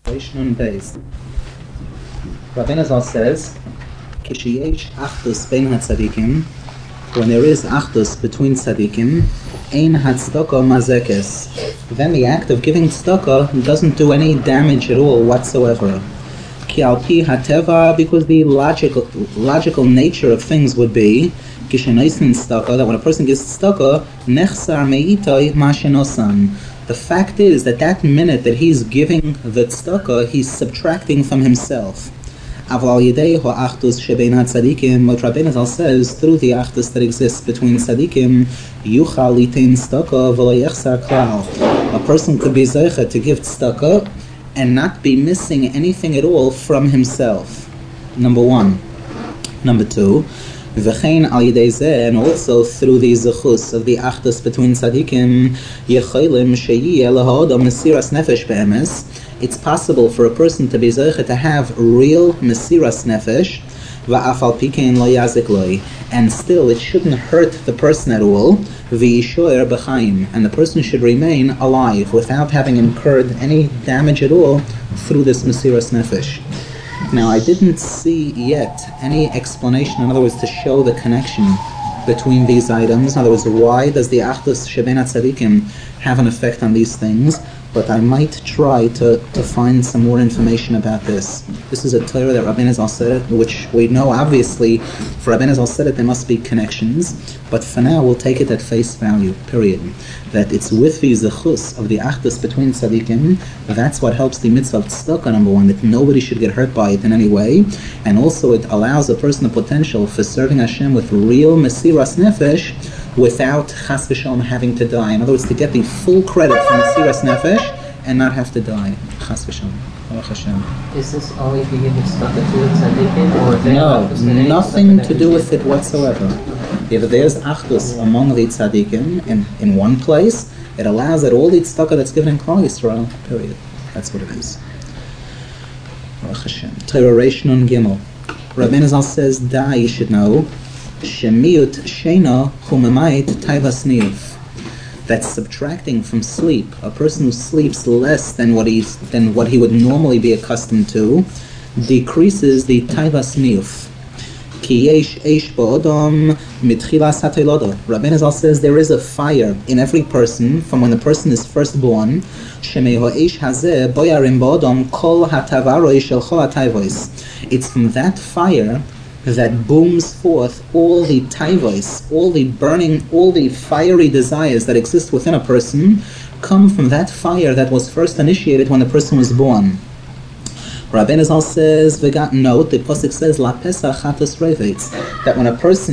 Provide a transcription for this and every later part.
Rishon Beis. Rabbeinu Zal says, Kishiyesh achdus bein hatzadikim, when there is achdus between tzadikim, ein hatzdaka mazekes. Then the act of giving tzedakah doesn't do any damage at all whatsoever. Ki al pi hateva, because the logical nature of things would be, kishenaisin tzedakah, that when a person gives tzedakah, nechsar meitoi ma shenosan. The fact is that minute that he's giving the tzedakah, he's subtracting from himself. Aval yedei ha'achdus shebein hatzadikim, what Rabbeinu Zal says, through the achdus that exists between tzadikim, yuchal litain tzedakah v'lo yechsar klal. A person could be zeicha to give tzedakah and not be missing anything at all from himself. Number one. Number two, v'chein al yedei zeh, and also through the zechus of the achdus between tzadikim, yecholim sheyiyeh laha'odam mesiras nefesh be'emes. It's possible for a person to be zeicha to have real mesiras nefesh, va'afal pikein lo yazik loi, and still it shouldn't hurt the person at all, v'yishoer b'chaim, and the person should remain alive without having incurred any damage at all through this mesiras nefesh. Now, I didn't see yet any explanation, in other words, to show the connection between these items. In other words, why does the achdus shebein hatzadikim have an effect on these things? But I might try to find some more information about this. This is a Torah that Rabbeinu Zal said, which we know obviously, for Rabbeinu Zal said it, there must be connections, but for now we'll take it at face value, period. That it's with the zechus of the achdus between tzadikim, that's what helps the mitzvah of tzedakah, number one, that nobody should get hurt by it in any way, and also it allows a person the potential for serving Hashem with real mesiras nefesh, without chas v'shalom having to die. In other words, to get the full credit from mesiras nefesh and not have to die. Chas v'shalom. Baruch Hashem. Is this only if you give tzedakah to the tzaddikim, or no, nothing to do with it whatsoever. If there's achdus among the tzaddikim in one place, it allows that all the tzedakah that's given in Klal Yisrael, period. That's what it is. Baruch Hashem. Torah Reish Nun Gimel. Rabbeinu Zal says, Da, you should know, Shemiut Sheina Humemait Taivas Niyuf. That's subtracting from sleep. A person who sleeps less than what he would normally be accustomed to decreases the Taivas Niyuf. Ki yesh eish ba'odam mitchilas ha'toilada. Rabbeinu Zal says there is a fire in every person from when the person is first born. Shemei ha'eish hazeh boyarim ba'odam kol ha'tavaroi shel chol ha'taivois. It's from that fire that booms forth all the taivos, all the burning, all the fiery desires that exist within a person come from that fire that was first initiated when the person was born. Rabbeinu Zal says, note, the pasuk says, La pesach chatas revetz, that when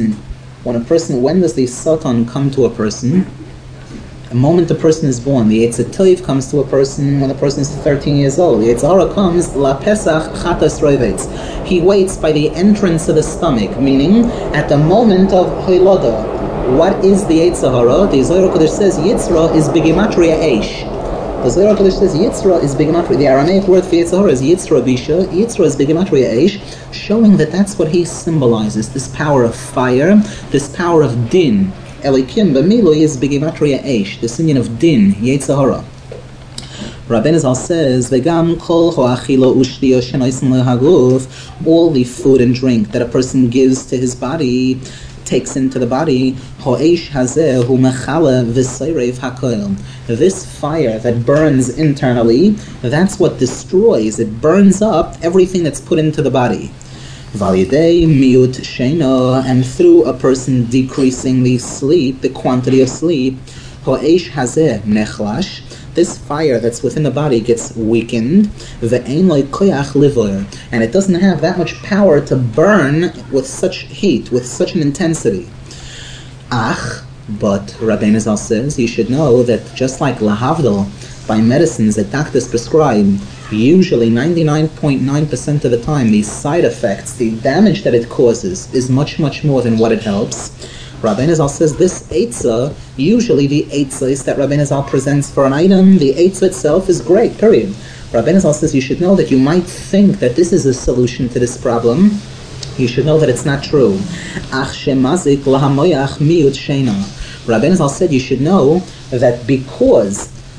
does the Satan come to a person? The moment the person is born. The Yetzer Tov comes to a person when the person is 13 years old. The Yetzer Hara comes, La pesach chatas revetz. He waits by the entrance of the stomach, meaning at the moment of Hoilada. What is the Yetzer Hara? The Zohar HaKadosh says, Yitzra is Bigimatria Eish. The Zohar HaKadosh says Yitzra is Bigimatria. The Aramaic word for Yetzer Hara is Yitzra Bisha. Yitzra is Bigimatria Eish, showing that that's what he symbolizes, this power of fire, this power of din. Elikim b'milui is Bigimatria Eish, this union of din, Yetzer Hara. Rabbeinu Zal says, V'gam kol ho'achilo u'shtiyo shenoisen lehaguf, all the food and drink that a person gives to his body, takes into the body, ho'eish hazeh hu mechala v'seirev hakoil. This fire that burns internally, that's what destroys, it burns up everything that's put into the body. Validei miut sheina, and through a person decreasing the sleep, the quantity of sleep, ho'eish hazeh nechlash, this fire that's within the body gets weakened, ve'ein lo koyach livor, and it doesn't have that much power to burn with such heat, with such an intensity. Ach, but Rabbeinu Zal says, you should know that just like lahavdil, by medicines that doctors prescribe, usually 99.9% of the time, the side effects, the damage that it causes is much, much more than what it helps. Rabbeinu Zal says this eitzah, usually the eitzahs that Rabbeinu Zal presents for an item, the eitzah itself is great, period. Rabbeinu Zal says you should know that you might think that this is a solution to this problem. You should know that it's not true. Ach shemazik lahamoyach miut sheina. Rabbeinu Zal said you should know that because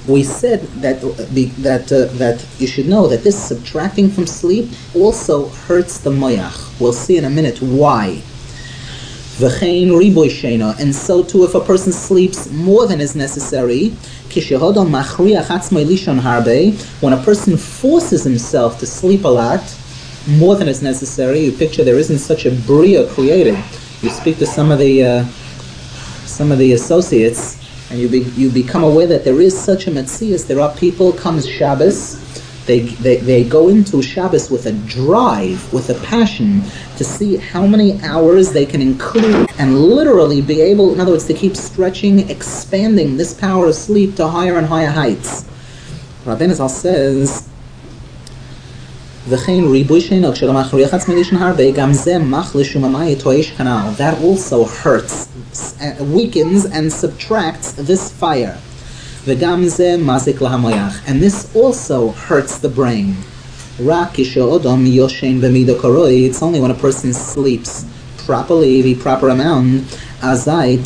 We said that you should know that this subtracting from sleep also hurts the moyach. We'll see in a minute why. V'chein riboy sheina, and so too if a person sleeps more than is necessary, kishehodol machriach atzmai lishon harbe, when a person forces himself to sleep a lot, more than is necessary. You picture there isn't such a bria created. You speak to some of the associates, and you become aware that there is such a metzias. There are people, comes Shabbos, they go into Shabbos with a drive, with a passion, to see how many hours they can include and literally be able, in other words, to keep stretching, expanding this power of sleep to higher and higher heights. Rabbeinu Zal says, that also hurts, weakens and subtracts this fire. And this also hurts the brain. It's only when a person sleeps properly, the proper amount, then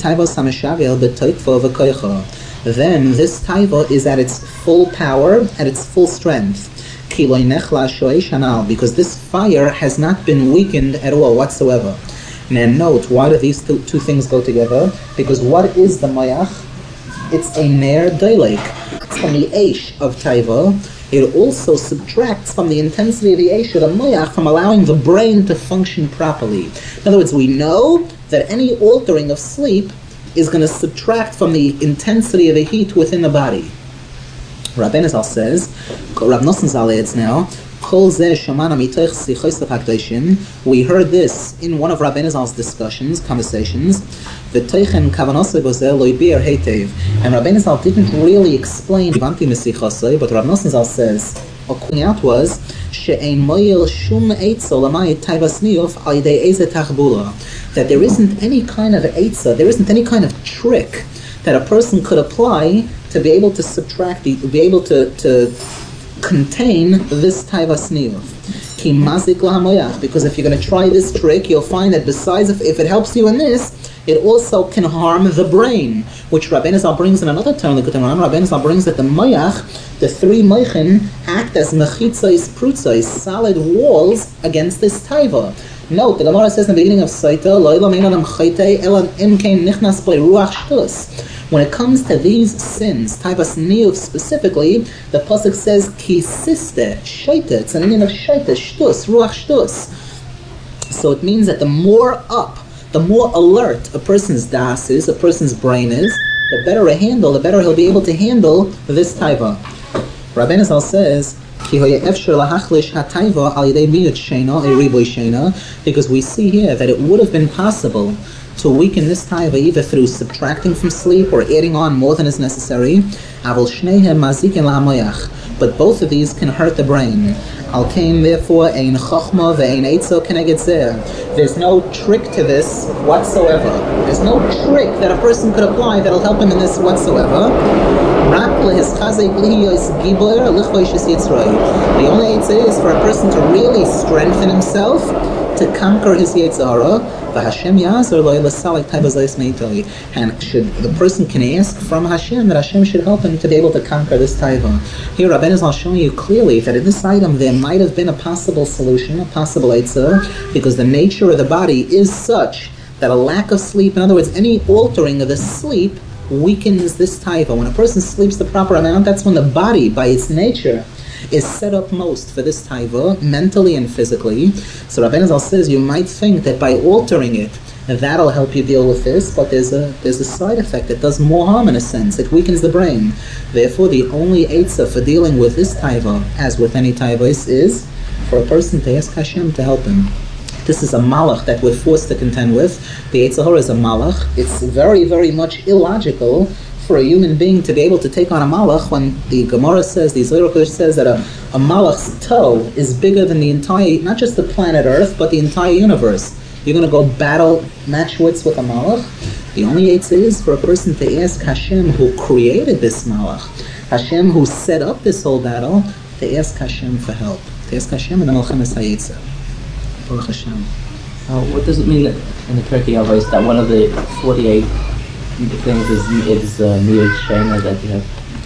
this taiva is at its full power, at its full strength. Because this fire has not been weakened at all whatsoever. Now note, why do these two things go together? Because what is the mayach? It's a ner dailek. It's from the eish of taiva. It also subtracts from the intensity of the eish of the mayach, from allowing the brain to function properly. In other words, we know that any altering of sleep is going to subtract from the intensity of the heat within the body. Rabbeinu Zal says, Rav Nosson Zal adds now, we heard this in one of Rabbeinu Zal's discussions, conversations, and Rabbeinu Zal didn't really explain but Rav Nosson Zal says, what coming out was, that there isn't any kind of eitzah, there isn't any kind of trick that a person could apply to be able to subtract, be able to contain this taiva sniyuf. Ki mazik lahamoyach, because if you're going to try this trick, you'll find that besides if it helps you in this, it also can harm the brain, which Rabbeinu Zal brings in another term. Rabbeinu Zal brings that the moyach, the three moichin, act as mechitzais prutzais, solid walls against this taiva. Note, the Gemara says in the beginning of Saita, when it comes to these sins, taivas niyuf specifically, the pasuk says ki siste shaita. It's an Indian of shaita, shtus, ruach shtus. So it means that the more up, the more alert a person's das is, a person's brain is, the better a handle, the better he'll be able to handle this taiva. Rabbeinu Zal says, because we see here that it would have been possible to weaken this taiva either through subtracting from sleep or adding on more than is necessary. But both of these can hurt the brain. Therefore, there's no trick to this whatsoever. There's no trick that a person could apply that'll help him in this whatsoever. The only answer is for a person to really strengthen himself to conquer his Yetzirah. And the person can ask from Hashem that Hashem should help him to be able to conquer this taiva. Here Rabbeinu Zal showing you clearly that in this item there might have been a possible solution, a possible Yetzirah, because the nature of the body is such that a lack of sleep, in other words, any altering of the sleep, weakens this taiva. When a person sleeps the proper amount, that's when the body, by its nature, is set up most for this taiva, mentally and physically. So Rabbeinu Zal says you might think that by altering it, that'll help you deal with this, but there's a side effect that does more harm in a sense. It weakens the brain. Therefore, the only eitzah for dealing with this taiva, as with any taiva, is for a person to ask Hashem to help him. This is a malach that we're forced to contend with. The Yetzer Hara is a malach. It's very, very much illogical for a human being to be able to take on a malach when the Gemara says, the Zohar Kodesh says that a malach's toe is bigger than the entire, not just the planet Earth, but the entire universe. You're going to go battle match wits with a malach? The only Yetzer is for a person to ask Hashem who created this malach, Hashem who set up this whole battle, to ask Hashem for help. To ask Hashem and the Melchemes HaYetzer. Baruch Hashem. What does it mean that in the Pirkei Avos that one of the 48 things is Miyot Shena that you have?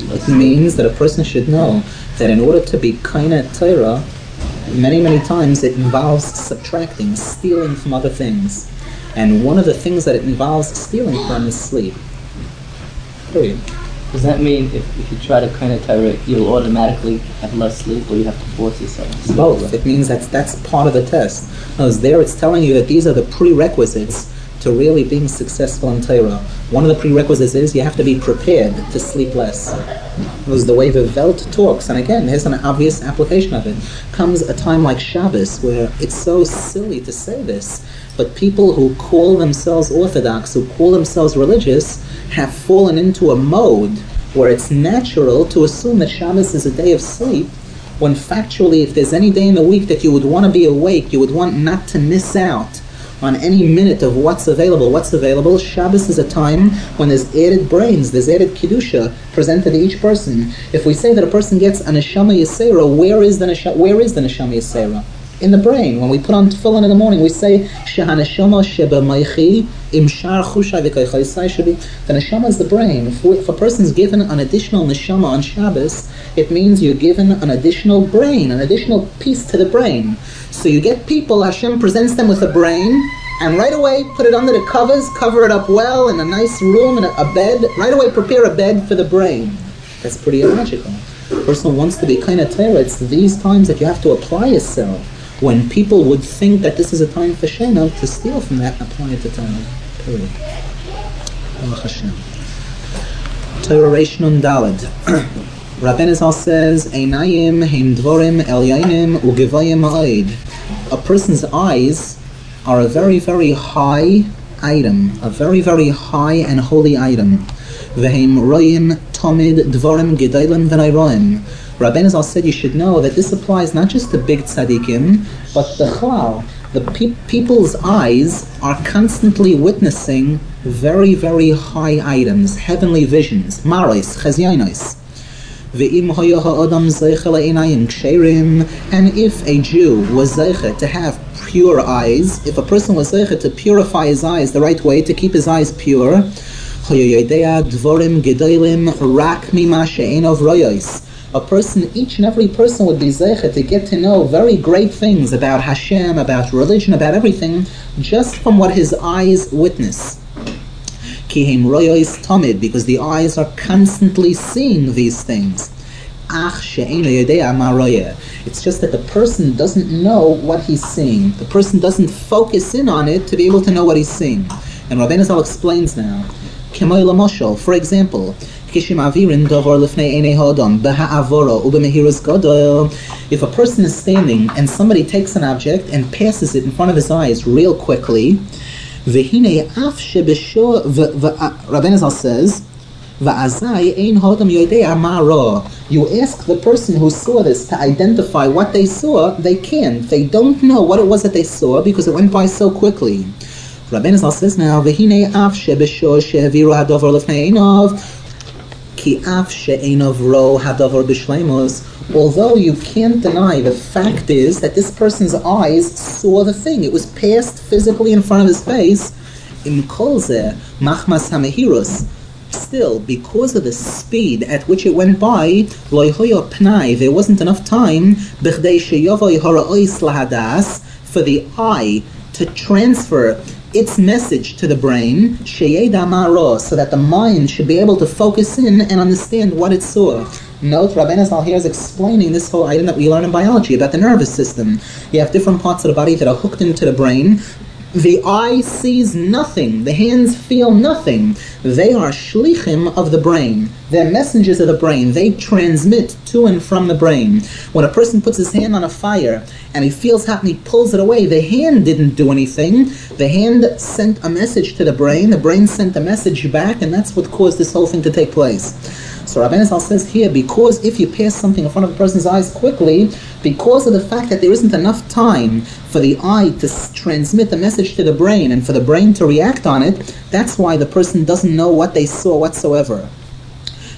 It means that a person should know that in order to be kaina Torah, many, many times it involves subtracting, stealing from other things. And one of the things that it involves stealing from is sleep. Period. Does that mean if you try to kind of Torah, you'll automatically have less sleep, or you have to force yourself to sleep? Both. It means that's part of the test. Because there it's telling you that these are the prerequisites to really being successful in Torah. One of the prerequisites is you have to be prepared to sleep less. Because the way the Welt talks, and again, here's an obvious application of it, comes a time like Shabbos where it's so silly to say this, but people who call themselves Orthodox, who call themselves religious, have fallen into a mode where it's natural to assume that Shabbos is a day of sleep, when factually, if there's any day in the week that you would want to be awake, you would want not to miss out on any minute of what's available. Shabbos is a time when there's added brains, there's added Kedusha presented to each person. If we say that a person gets a Neshama Yisera, where is the Neshama Yisera? In the brain. When we put on tefillin in the morning, we say, Shehaneshama sheba maichi im shar chushai v'kaychai should be. The neshama is the brain. If a person's given an additional neshama on Shabbos, it means you're given an additional brain, an additional piece to the brain. So you get people, Hashem presents them with a brain, and right away put it under the covers, cover it up well in a nice room, in a bed. Right away prepare a bed for the brain. That's pretty illogical. A person who wants to be kind of Torah, it's these times that you have to apply yourself. When people would think that this is a time for Shena, to steal from that and apply it to Torah. Period. Baruch Hashem. Torah Reish Nun Daled. Rabbeinu Zal says, Einayim heim dvorim elyonim ugevayim ha'od. A person's eyes are a very, very high item, a very, very high and holy item. V'heim royim tomid dvorim gedailim v'nayroim. Rabbeinu Zal said you should know that this applies not just to big tzaddikim, but the chlal. The people's eyes are constantly witnessing very, very high items, heavenly visions, maros, chezyonos. And if a Jew was zeicha to have pure eyes, if a person was zeicha to purify his eyes the right way, to keep his eyes pure, a person, each and every person would be zeicha to get to know very great things about Hashem, about religion, about everything, just from what his eyes witness. Kihim royos tamid, because the eyes are constantly seeing these things. Ach she'eino yodea ma royeh. It's just that the person doesn't know what he's seeing. The person doesn't focus in on it to be able to know what he's seeing. And Rabbeinu Zal explains now. K'moy lamoshel, for example, if a person is standing and somebody takes an object and passes it in front of his eyes real quickly, Rabbeinu Zal says, you ask the person who saw this to identify what they saw, they can't. They don't know what it was that they saw because it went by so quickly. Rabbeinu Zal says now, although you can't deny, the fact is that this person's eyes saw the thing. It was passed physically in front of his face. Still, because of the speed at which it went by, there wasn't enough time for the eye to transfer its message to the brain, so that the mind should be able to focus in and understand what it saw. Note, Rabbeinu Zal here is explaining this whole item that we learn in biology about the nervous system. You have different parts of the body that are hooked into the brain. The eye sees nothing. The hands feel nothing. They are shlichim of the brain. They're messengers of the brain. They transmit to and from the brain. When a person puts his hand on a fire and he feels hot and he pulls it away, the hand didn't do anything. The hand sent a message to the brain sent a message back, and that's what caused this whole thing to take place. So Rabbeinu Zal says here, because if you pass something in front of a person's eyes quickly, because of the fact that there isn't enough time for the eye to transmit the message to the brain and for the brain to react on it, that's why the person doesn't know what they saw whatsoever.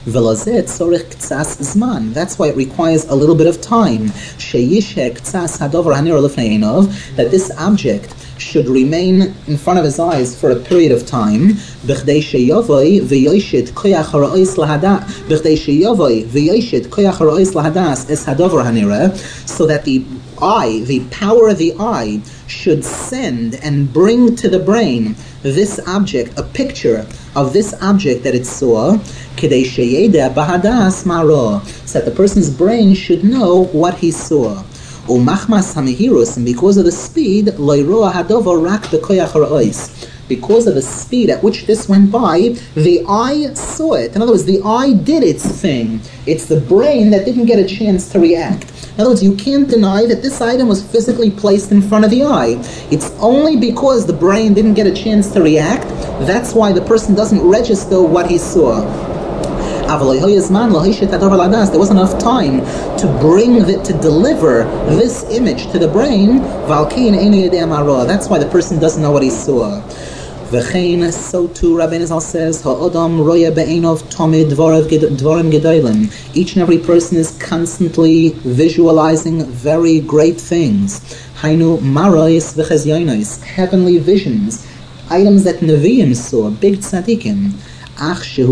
Velazeh tzorich ktsas zman. That's why it requires a little bit of time. Sheyisheh ktsas hadover hanir lifnei einov, that this object should remain in front of his eyes for a period of time. B'chdei sheyavoi v'yoshit koyach ha'ra'os lahadas. B'chdei sheyavoi v'yoshit koyach ha'ra'os lahadas es hadover hanireh, so that the eye, the power of the eye, should send and bring to the brain this object, a picture of this object that it saw, kedei sheyedeh bahadas ma'ro, so that the person's brain should know what he saw. Umachmas hamihirus, and because of the speed, loiroa hadover rak bekoyach ha'ra'os, because of the speed at which this went by, the eye saw it. In other words, the eye did its thing. It's the brain that didn't get a chance to react. In other words, you can't deny that this item was physically placed in front of the eye. It's only because the brain didn't get a chance to react, that's why the person doesn't register what he saw. There wasn't enough time to to deliver this image to the brain. That's why the person doesn't know what he saw. V'chein, so too Rabbeinu Zal says, ha'odam roya be'enov tomid dvarim gedolim. Each and every person is constantly visualizing very great things. Hainu marais v'chezyonos, heavenly visions, items that Nevi'im saw, big tzaddikim. What's the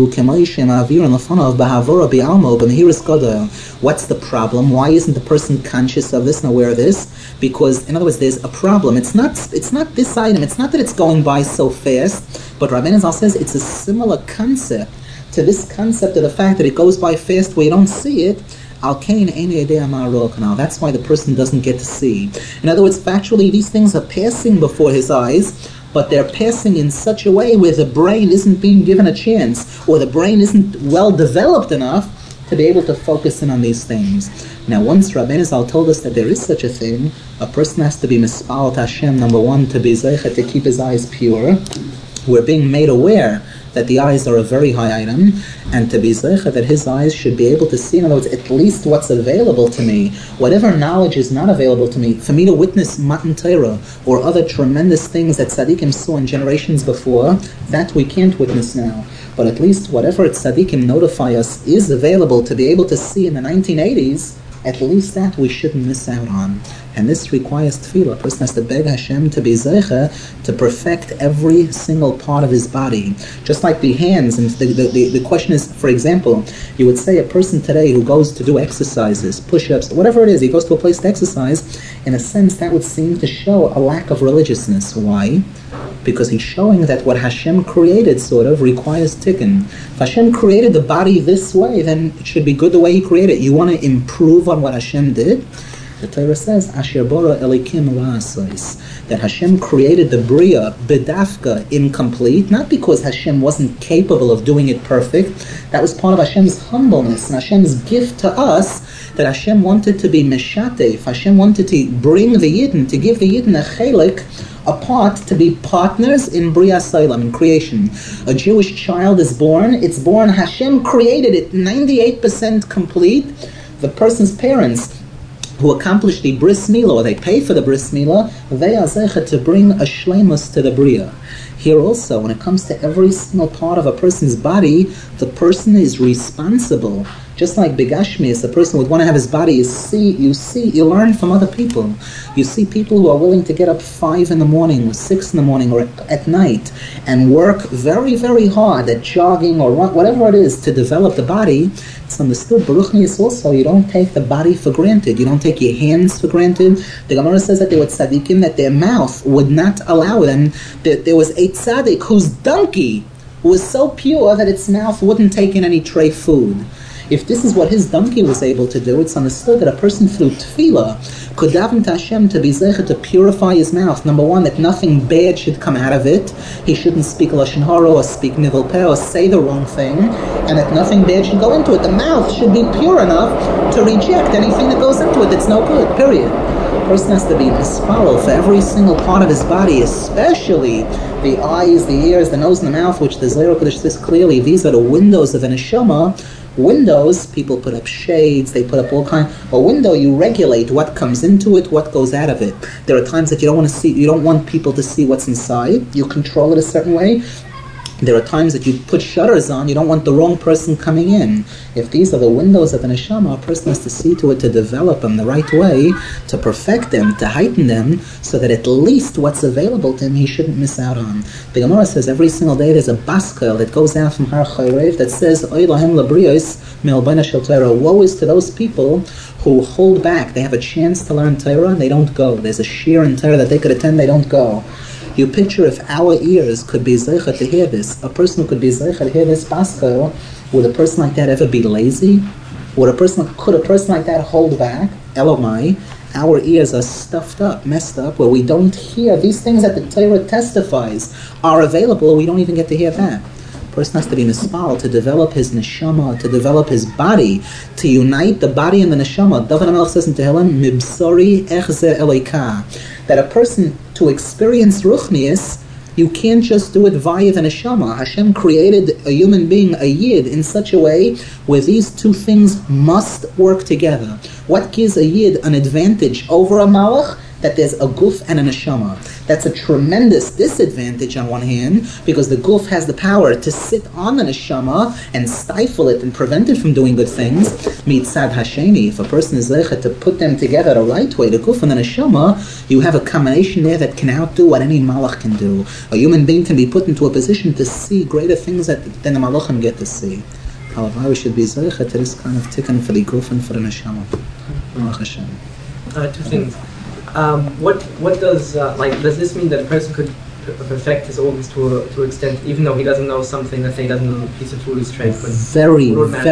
problem? Why isn't the person conscious of this and aware of this? Because, in other words, there's a problem. It's not this item. It's not that it's going by so fast, but Rabbeinu Zal says it's a similar concept to this concept of the fact that it goes by fast where you don't see it. That's why the person doesn't get to see. In other words, factually, these things are passing before his eyes, but they're passing in such a way where the brain isn't being given a chance, or the brain isn't well developed enough to be able to focus in on these things. Now, once Rabbeinu Zal told us that there is such a thing, a person has to be mispal to Hashem, number one, to be zeicha, to keep his eyes pure. We're being made aware that the eyes are a very high item, and to be zeicha, that his eyes should be able to see, in other words, at least what's available to me. Whatever knowledge is not available to me, for me to witness Matan Torah or other tremendous things that tzaddikim saw in generations before, that we can't witness now. But at least whatever tzaddikim notify us is available to be able to see in the 1980s, at least that we shouldn't miss out on. And this requires tefillah. A person has to beg Hashem to be zeicha, to perfect every single part of his body. Just like the hands, and the question is, for example, you would say a person today who goes to do exercises, push-ups, whatever it is, he goes to a place to exercise, in a sense that would seem to show a lack of religiousness. Why? Because he's showing that what Hashem created sort of requires tikkun. If Hashem created the body this way, then it should be good the way He created it. You want to improve on what Hashem did? The Torah says, Asher bara elikim la'asais, that Hashem created the Bria bedafka incomplete, not because Hashem wasn't capable of doing it perfect. That was part of Hashem's humbleness and Hashem's gift to us, that Hashem wanted to be meshatef. Hashem wanted to bring the Yidden, to give the Yidden a chelik, a part, to be partners in Bria Solam, in creation. A Jewish child is born, it's born, Hashem created it 98% complete. The person's parents who accomplish the bris milah, or they pay for the bris milah, they are zeicha to bring a shleimus to the Bria. Here also, when it comes to every single part of a person's body, the person is responsible. Just like Begashmias, the person would want to have his body, you learn from other people. You see people who are willing to get up 5 in the morning, or 6 in the morning, or at night, and work very, very hard at jogging or whatever it is to develop the body. It's understood, Baruch Niyas also, you don't take the body for granted. You don't take your hands for granted. The Gemara says that there were tzaddikim that their mouth would not allow them. There was a tzaddik whose donkey was so pure that its mouth wouldn't take in any tray food. If this is what his donkey was able to do, it's understood that a person through tefillah could daven to Hashem to be zeicha, to purify his mouth. Number one, that nothing bad should come out of it. He shouldn't speak lashon hara or speak nivel peh or say the wrong thing, and that nothing bad should go into it. The mouth should be pure enough to reject anything that goes into it that's no good, period. A person has to be mispalel for every single part of his body, especially the eyes, the ears, the nose, and the mouth, which the Zohar Kodesh says clearly, these are the windows of an neshama. Windows, people put up shades, they put up all kinds. A window, you regulate what comes into it, what goes out of it. There are times that you don't want to see, you don't want people to see what's inside. You control it a certain way. There are times that you put shutters on, you don't want the wrong person coming in. If these are the windows of the neshama, a person has to see to it to develop them the right way, to perfect them, to heighten them, so that at least what's available to him he shouldn't miss out on. The Gemara says every single day there's a baskel that goes out from Har Chayrev that says, Oy lahem labriyos me'albayna shel Torah. Woe is to those people who hold back. They have a chance to learn Torah and they don't go. There's a shir in Torah that they could attend, they don't go. You picture if our ears could be zeicha to hear this, a person who could be zeicha to hear this pascha, would a person like that ever be lazy? Could a person like that hold back? Elomai, our ears are stuffed up, messed up, where we don't hear these things that the Torah testifies are available, we don't even get to hear that. A person has to be mispal to develop his neshama, to develop his body, to unite the body and the neshama. David HaMelech says in Tehillim, Mibsori echze eloika, that a person, to experience ruchnius, you can't just do it via the neshama. Hashem created a human being, a yid, in such a way where these two things must work together. What gives a yid an advantage over a malach? That there's a guf and a neshama. That's a tremendous disadvantage on one hand, because the guf has the power to sit on the neshama and stifle it and prevent it from doing good things. Mitzad hasheni, if a person is zeicha to put them together the right way, the guf and the neshama, you have a combination there that can outdo what any malach can do. A human being can be put into a position to see greater things than the malachim get to see. However, we should be zeicha to this kind of tikkun for the guf and for the neshama. Hashem. Two things. What does does this mean that a person could perfect his organs to an extent, even though he doesn't know something, let's say he doesn't know a piece of food is straight? Very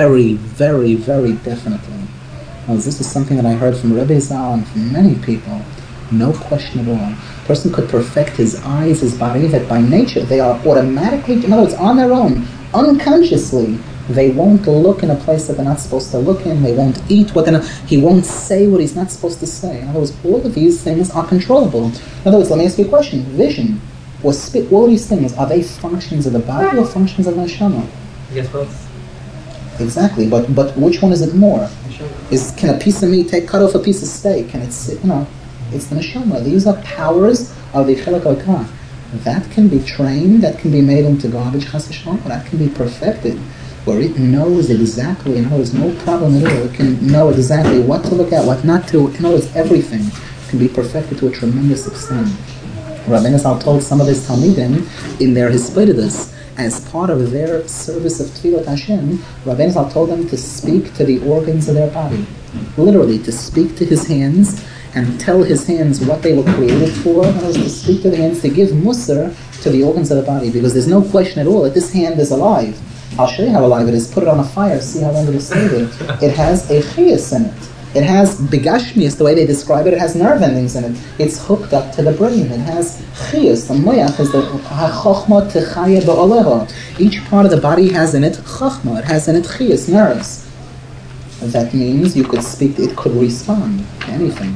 definitely. Well, this is something that I heard from Rebbe Zal and from many people. No question at all. A person could perfect his eyes, his body, that by nature they are automatically, in other words, on their own, unconsciously, they won't look in a place that they're not supposed to look in. They won't eat what they're not. He won't say what he's not supposed to say. In other words, all of these things are controllable. In other words, let me ask you a question. Vision or spit, all of these things, are they functions of the body or functions of the neshama? Yes, both. Exactly, but which one is it more? Can a piece of meat cut off a piece of steak and it's the neshama. These are powers of the chelak hakah. That can be trained, that can be made into garbage, chas v'shalom, that can be perfected, where it knows exactly, and there's no problem at all. It can know exactly what to look at, what not to. In other words, everything can be perfected to a tremendous extent. Rabbeinu Zal told some of his Talmidim in their Hispidus, as part of their service of Tfilat Hashem, Rabbeinu Zal told them to speak to the organs of their body. Literally, to speak to his hands and tell his hands what they were created for. In other words, to speak to the hands, to give musar to the organs of the body, because there's no question at all that this hand is alive. I'll show you how alive it is. Put it on a fire, see how long it will stay there. It has a chiyus in it. It has begashmius, the way they describe it. It has nerve endings in it. It's hooked up to the brain. It has chiyus. The moyach is the chokhmah techaya be'oleho. Each part of the body has in it chokhmah. It has in it chiyus, nerves. That means you could speak. It could respond to anything.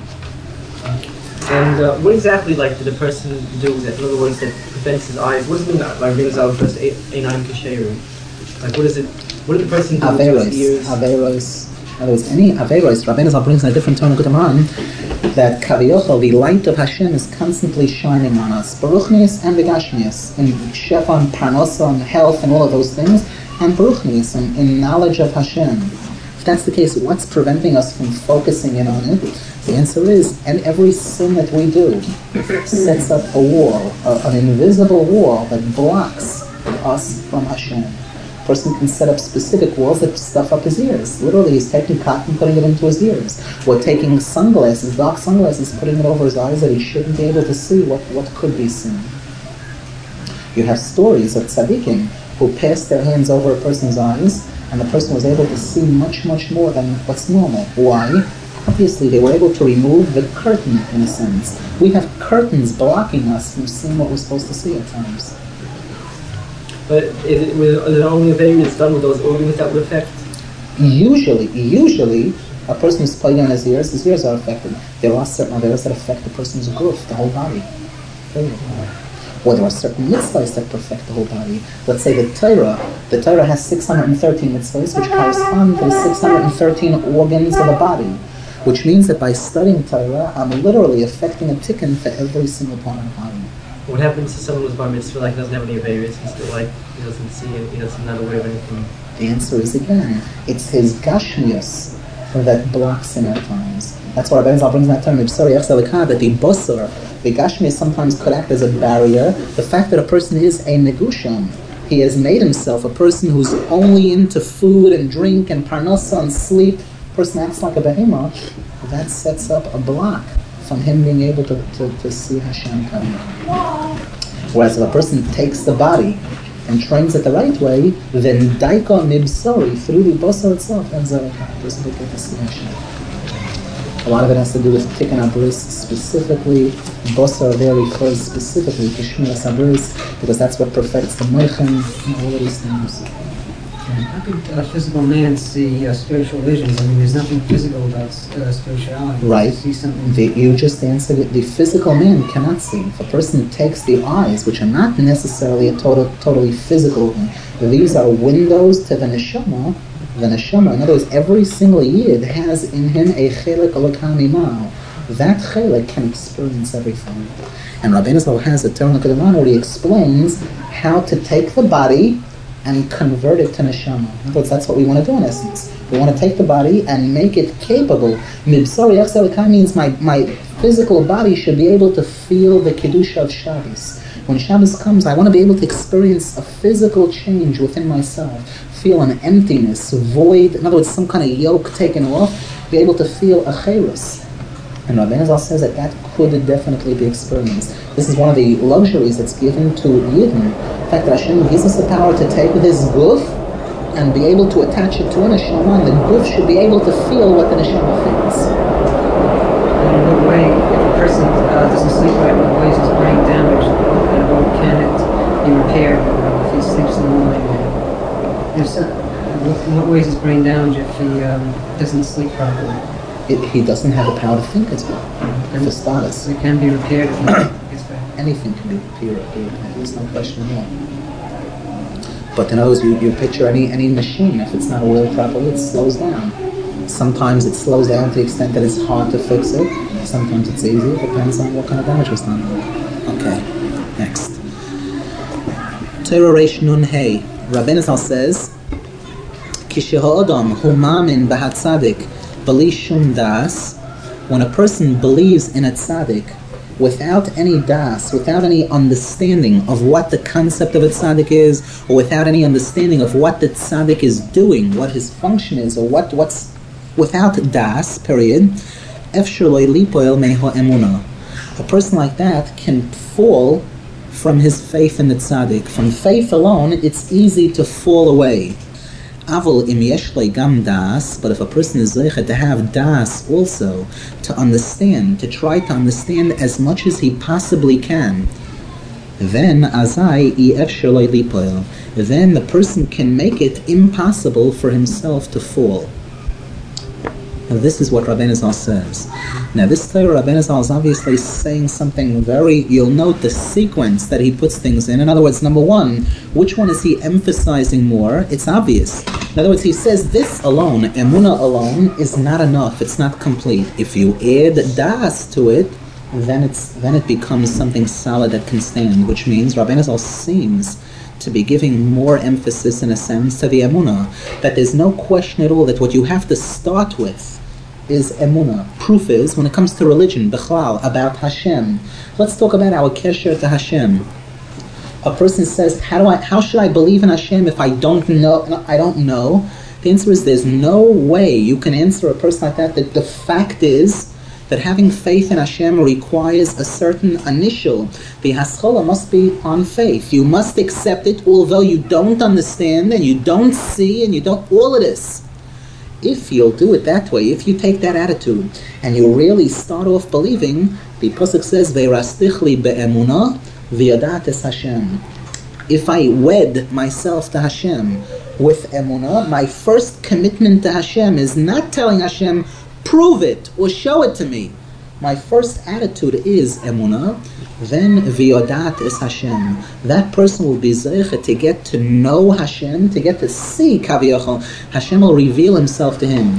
And what exactly did the person do that? In other words, that prevents his eyes. What does it mean by Rabbeinu Zal first einayim kasheru? What is it? What did the person do with his ears? Averos. In other words, any Averos, Rabbeinu Zal brings in a different tone of Gutaman, that Kaviyochel, the light of Hashem, is constantly shining on us. Baruchnius and Begashmius, in Shefa and Parnosa and health and all of those things, and Baruchnius, in knowledge of Hashem. If that's the case, what's preventing us from focusing in on it? The answer is, and every sin that we do sets up a wall, an invisible wall that blocks us from Hashem. A person can set up specific walls that stuff up his ears. Literally, he's taking cotton, putting it into his ears. Or taking sunglasses, dark sunglasses, putting it over his eyes that he shouldn't be able to see what could be seen. You have stories of tzaddikim who passed their hands over a person's eyes, and the person was able to see much, much more than what's normal. Why? Obviously, they were able to remove the curtain, in a sense. We have curtains blocking us from seeing what we're supposed to see at times. But is it only variance done with those organs that would affect? Usually, a person who's playing on his ears are affected. There are certain others that affect the person's growth, the whole body. Or there are certain mitzvahs that perfect the whole body. Let's say the Torah has 613 mitzvahs, which correspond to the 613 organs of the body. Which means that by studying Torah, I'm literally affecting a tikkun for every single part of the body. What happens to someone who's bar mitzvah, like doesn't have any various, he's still like, he doesn't see it, he doesn't not aware of anything? The answer is again, it's his gashmius that blocks him at times. That's why Rabbi Zal brings that term, that the bosor, the gashmius sometimes could act as a barrier. The fact that a person is a negusham, he has made himself a person who's only into food and drink and parnasa and sleep, a person acts like a behemoth, that sets up a block from him being able to see Hashem coming. Whereas if a person takes the body and trains it the right way, then daika mibsori, through the basar itself, and zaraka, doesn't get to see Hashem. A lot of it has to do with tikkun abris, specifically, basar there refers specifically to shmiras abris, because that's what perfects the moichin and all of these things. How could a physical man see spiritual visions? I mean, there's nothing physical about spirituality. Right. See something. You just answered it. The physical man cannot see. If a person takes the eyes, which are not necessarily a totally physical thing, these are windows to the neshama. The neshama, in other words, every single yid has in him a chelik alakami ma'al. That chelik can experience everything. And Rabbeinu Zal has a term where he explains how to take the body and convert it to neshama. In other words, that's what we want to do in essence. We want to take the body and make it capable. Mibsari Yachzelikai means my physical body should be able to feel the Kedusha of Shabbos. When Shabbos comes, I want to be able to experience a physical change within myself, feel an emptiness, void, in other words, some kind of yoke taken off, be able to feel a chayrus. And Rabbeinu Zal says that could definitely be experienced. This is one of the luxuries that's given to Yidden. The fact that Hashem gives us the power to take this guf and be able to attach it to a neshama, and the guf should be able to feel what the neshama feels. In what way, if a person doesn't sleep right, in what ways is brain damaged, and what can it be repaired if he sleeps in the morning? In what ways is brain damaged if he doesn't sleep properly? He doesn't have the power to think as well. For status. It can be repaired if he gets back. Anything can be repaired. There's no question at all. But in other words, you picture any machine, if it's not oiled properly, it slows down. Sometimes it slows down to the extent that it's hard to fix it. Sometimes it's easy. It depends on what kind of damage was done. Okay, next. Torah Reish Nun Hey. Rabbeinu Zal says, Kishe ha'odam hu ma'amin b'hatzadik b'li shum das, when a person believes in a tzaddik without any das, without any understanding of what the concept of a tzaddik is, or without any understanding of what the tzaddik is doing, what his function is, or what's without das, period, efshar lo lipoel meho emunah. A person like that can fall from his faith in the tzaddik. From faith alone, it's easy to fall away. Avol im yesh lo gam das, but if a person is zeicha to have das also, to understand, to try to understand as much as he possibly can, then azai I efshar lo lipoel. Then the person can make it impossible for himself to fall. Now this is what Rabbeinu Zal says. Now this Torah, Rabbeinu Zal is obviously saying something you'll note the sequence that he puts things in. In other words, number one, which one is he emphasizing more? It's obvious. In other words, he says this alone, emunah alone, is not enough. It's not complete. If you add das to it, then it becomes something solid that can stand, which means Rabbeinu Zal seems to be giving more emphasis, in a sense, to the emunah. That there's no question at all that what you have to start with is emunah. Proof is, when it comes to religion, bichlal, about Hashem. Let's talk about our kesher to Hashem. A person says, how should I believe in Hashem if I don't know? I don't know. The answer is, there's no way you can answer a person like that. That the fact is that having faith in Hashem requires a certain initial. The haskalah must be on faith. You must accept it, although you don't understand and you don't see and you don't, all of this. If you'll do it that way, if you take that attitude and you really start off believing, the pasuk says, "Ve'rastichli be'emunah v'yadat es Hashem." If I wed myself to Hashem with emunah, my first commitment to Hashem is not telling Hashem, prove it or show it to me. My first attitude is emunah. Then v'yodat es Hashem. That person will be zeicha to get to know Hashem, to get to see kaviyachol. Hashem will reveal Himself to him.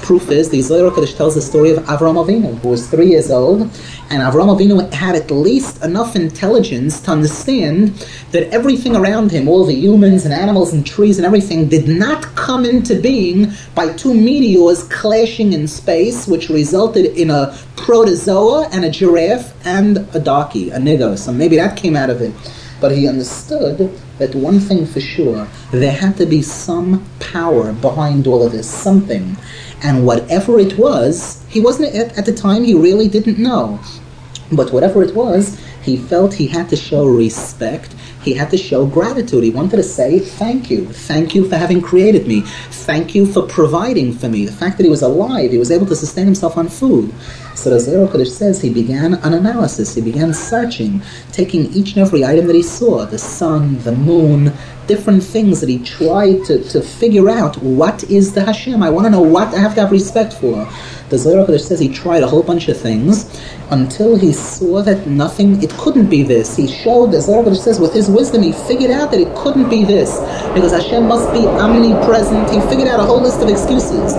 proof is the Zohar Kodesh tells the story of Avraham Avinu, who was 3 years old, and Avraham Avinu had at least enough intelligence to understand that everything around him, all the humans and animals and trees and everything, did not come into being by 2 meteors clashing in space, which resulted in a protozoa and a giraffe and a donkey, a nigger. So maybe that came out of it. But he understood that one thing for sure, there had to be some power behind all of this, something. And whatever it was, he wasn't, at the time, he really didn't know. But whatever it was, he felt he had to show respect. He had to show gratitude. He wanted to say, thank you. Thank you for having created me. Thank you for providing for me. The fact that he was alive, he was able to sustain himself on food. So the Zohar Kodesh says he began an analysis. He began searching, taking each and every item that he saw, the sun, the moon, different things that he tried to figure out, what is the Hashem? I want to know what I have to have respect for. The Zohar Kodesh says he tried a whole bunch of things until he saw that nothing, it couldn't be this. He showed, the Zohar Kodesh says, with his wisdom, he figured out that it couldn't be this, because Hashem must be omnipresent. He figured out a whole list of excuses.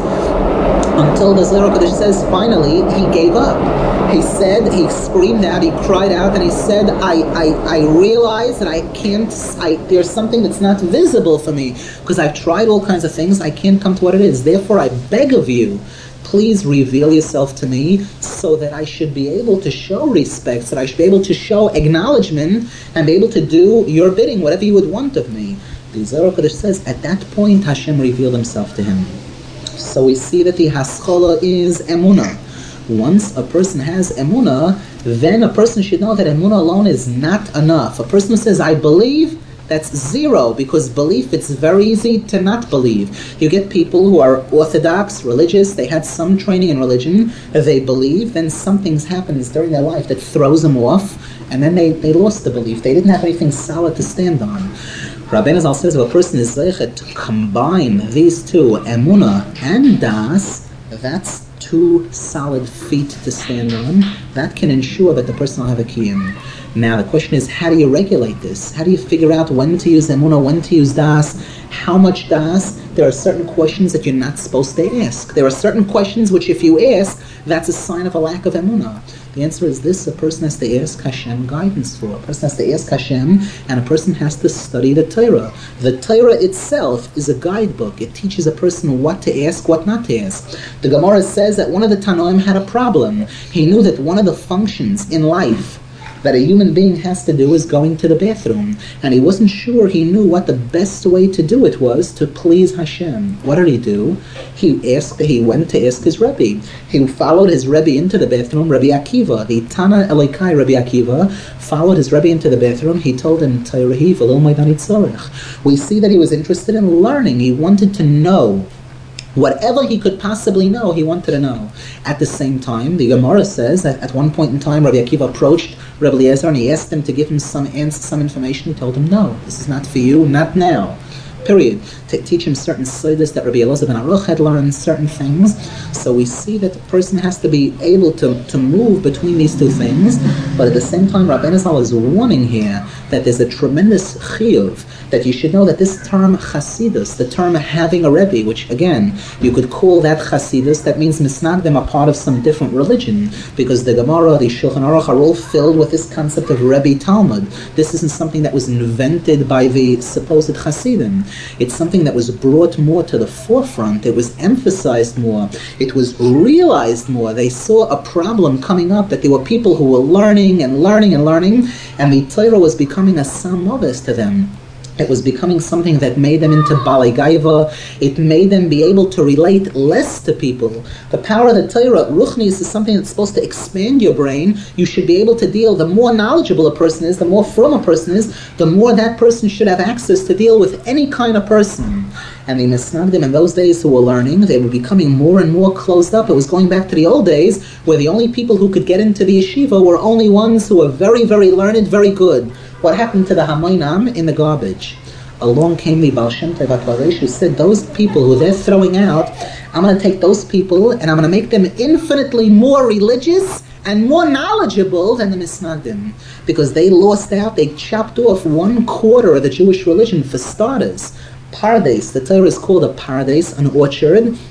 Until the Zohar Kodesh says, finally, he gave up. He said, he screamed out, he cried out, and he said, I realize that I can't, there's something that's not visible for me, because I've tried all kinds of things, I can't come to what it is. Therefore, I beg of you, please reveal yourself to me so that I should be able to show respect, so that I should be able to show acknowledgement and be able to do your bidding, whatever you would want of me. The Zohar Kodesh says, at that point, Hashem revealed himself to him. So we see that the Haskalah is Emunah. Once a person has Emunah, then a person should know that Emunah alone is not enough. A person who says, I believe, that's zero, because belief, it's very easy to not believe. You get people who are orthodox, religious, they had some training in religion, they believe, then something happens during their life that throws them off, and then they lost the belief. They didn't have anything solid to stand on. Rabbeinu Zal says if a person is zeichet to combine these two, Emunah and Das, that's 2 solid feet to stand on. That can ensure that the person will have a kiyum. Now the question is, how do you regulate this? How do you figure out when to use Emunah, when to use Das, how much Das? There are certain questions that you're not supposed to ask. There are certain questions which if you ask, that's a sign of a lack of Emunah. The answer is this: a person has to ask Hashem guidance for. A person has to ask Hashem, and a person has to study the Torah. The Torah itself is a guidebook. It teaches a person what to ask, what not to ask. The Gemara says that one of the Tanoim had a problem. He knew that one of the functions in life that a human being has to do is going to the bathroom. And he wasn't sure he knew what the best way to do it was to please Hashem. What did he do? He went to ask his Rebbe. He followed his Rebbe into the bathroom, Rabbi Akiva. The Tana Elikai Rabbi Akiva followed his Rebbe into the bathroom. He told him, Tayrahi v'lo maydani tzorech. We see that he was interested in learning. He wanted to know. Whatever he could possibly know, he wanted to know. At the same time, the Gemara says that at one point in time, Rabbi Akiva approached Rabbi Eliezer and he asked him to give him some information. He told him, no, this is not for you, not now. Period. To teach him certain siddhis that Rabbi Elazar ben Aruch had learned, certain things. So we see that the person has to be able to move between these two things, but at the same time, Rabbeinu Zal is warning here that there's a tremendous chiyuv, that you should know that this term chasidus, the term having a Rebbe, which again, you could call that chasidus, that means misnagdim are part of some different religion, because the Gemara, the Shulchan Aruch are all filled with this concept of Rebbe Talmud. This isn't something that was invented by the supposed chasidim. It's something that was brought more to the forefront. It was emphasized more. It was realized more. They saw a problem coming up, that there were people who were learning and learning and learning, and the Torah was becoming a samovis to them. It was becoming something that made them into Balei Gaiva. It made them be able to relate less to people. The power of the Torah, Ruchnis, is something that's supposed to expand your brain. You should be able to deal, the more knowledgeable a person is, the more from a person is, the more that person should have access to deal with any kind of person. And the Misnagdim in those days who were learning, they were becoming more and more closed up. It was going back to the old days where the only people who could get into the yeshiva were only ones who were very, very learned, very good. What happened to the Hamoinam? In the garbage. Along came the Baal Shem Tov HaKvaresh, who said, those people who they're throwing out, I'm going to take those people and I'm going to make them infinitely more religious and more knowledgeable than the Misnagdim. Because they lost out, they chopped off 1/4 of the Jewish religion for starters. Pardes, the Torah is called a pardes, an orchard.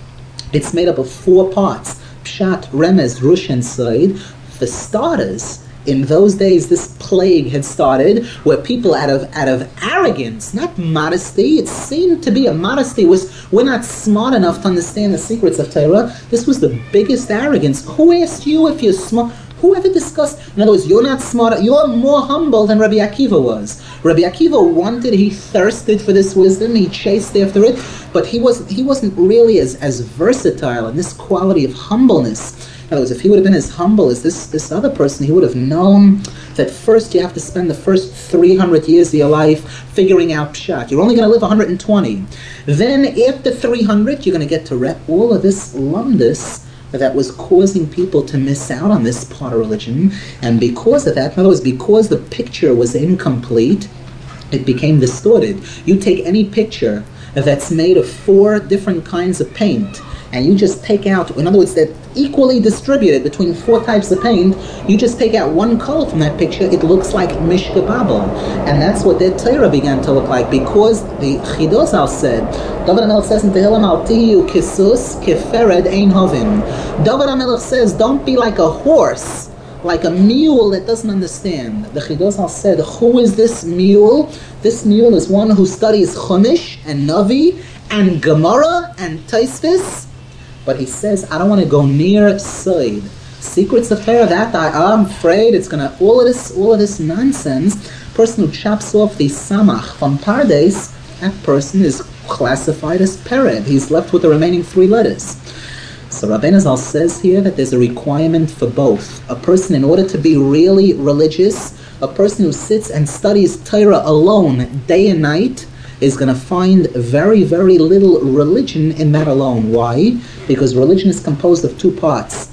It's made up of 4 parts: Pshat, Remez, Rush, and Sod. For starters, in those days, this plague had started where people out of arrogance, not modesty, it seemed to be a modesty, we're not smart enough to understand the secrets of Torah. This was the biggest arrogance. Who asked you if you're smart? Who ever discussed? In other words, you're not smart, you're more humble than Rabbi Akiva was. Rabbi Akiva he thirsted for this wisdom, he chased after it, but he wasn't really as versatile in this quality of humbleness. In other words, if he would have been as humble as this other person, he would have known that first you have to spend the first 300 years of your life figuring out Pshat. You're only going to live 120. Then after 300, you're going to get to rep all of this lumdus that was causing people to miss out on this part of religion. And because of that, in other words, because the picture was incomplete, it became distorted. You take any picture that's made of 4 different kinds of paint, and you just take out, in other words, that equally distributed between 4 types of paint, you just take out one color from that picture, it looks like Mishka Babel. And that's what their Torah began to look like, because the Chidozal said, David HaMelech says in Tehillim, Al tihiyu kisus kefered ein hovin. David HaMelech says, don't be like a horse, like a mule that doesn't understand. The Chidozal said, who is this mule? This mule is one who studies Chumash and Navi and Gemara and Tosfos. But he says, I don't want to go near Sod. Secrets of Torah, that I'm afraid it's going to, all of this nonsense. Person who chops off the samach from Pardes, that person is classified as Pered. He's left with the remaining 3 letters. So Rabbeinu Zal says here that there's a requirement for both. A person, in order to be really religious, a person who sits and studies Torah alone day and night, is going to find very, very little religion in that alone. Why? Because religion is composed of 2 parts,